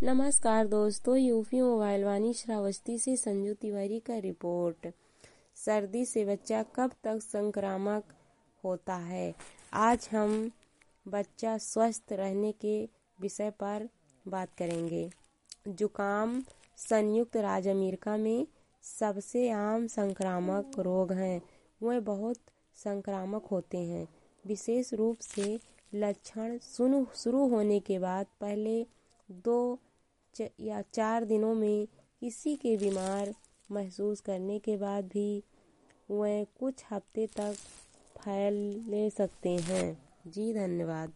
नमस्कार दोस्तों, UP mobile वाणी श्रावस्ती से संजू तिवारी का रिपोर्ट। सर्दी से बच्चा कब तक संक्रामक होता है? आज हम बच्चा स्वस्थ रहने के विषय पर बात करेंगे। जुकाम संयुक्त राज्य अमेरिका में सबसे आम संक्रामक रोग हैं। वह बहुत संक्रामक होते हैं, विशेष रूप से लक्षण शुरू होने के बाद पहले 2 या 4 दिनों में। किसी के बीमार महसूस करने के बाद भी वह कुछ हफ्ते तक फैल ले सकते हैं। जी धन्यवाद।